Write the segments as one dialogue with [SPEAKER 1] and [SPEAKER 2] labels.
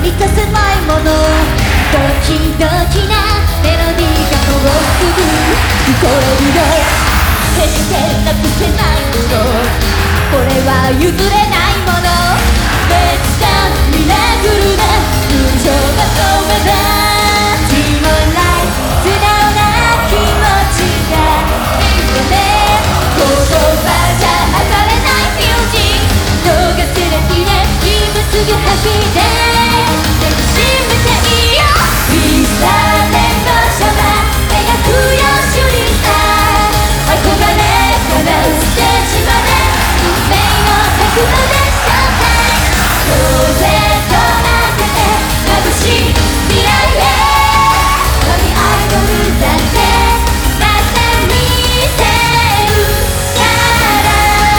[SPEAKER 1] 満たせないもの、ドキドキなメロディーがもうすぐ聞こえるよ。決してなくせないもの、これは譲れないもの。Let's dance ミラクルな友情が止めだ。Dream on life 素直な気持ちがいいよね。言葉じゃ測れないミュージック、逃せれきね、今すぐ吐き出抱きしめていいよ。We startedのシャワー描くよシュリーさん、憧れ叶うステージまで運命の角度でショータイム。風と待ってて眩しい未来へ、神アイドルだってなってみせるから。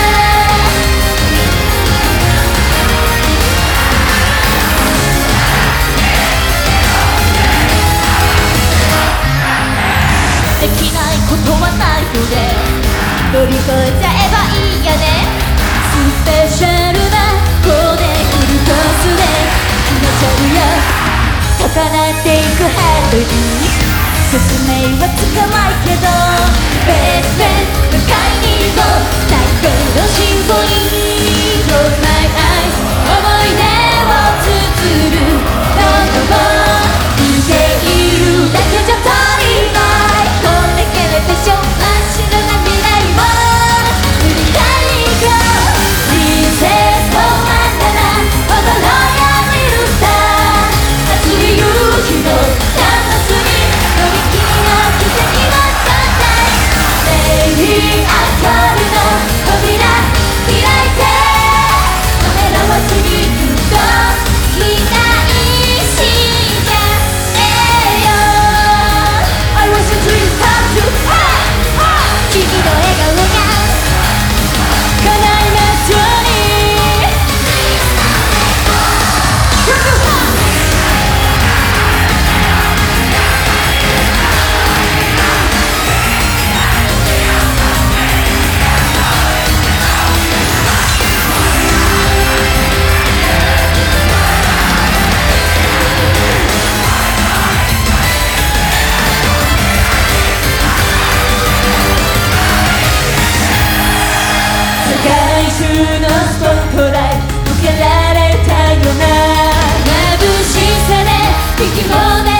[SPEAKER 1] できないことはないので乗り越えちゃえばいいよね。スペシャルなコーデフルコースで気がちゃうよ。高鳴っていくハートに進めはつかないけど、ベースで迎えに行こう最高のシンフォニー。 Close my eyes 思い出を綴るノートを見ているだけじゃ足りない。これからでしょ真っ白な未来を塗り替えに行こう。人生止まったら踊ろうよリルスター、熱い夕日のキャンバスにとびきりの奇跡をショータイム。メリーアコールの扉開いて、カメラを過ぎずっと期待しちゃえよ。 I wish a dream come true、 君の笑顔が叶いますように。世界中のスポットライト受けられたような眩しさで引き込んで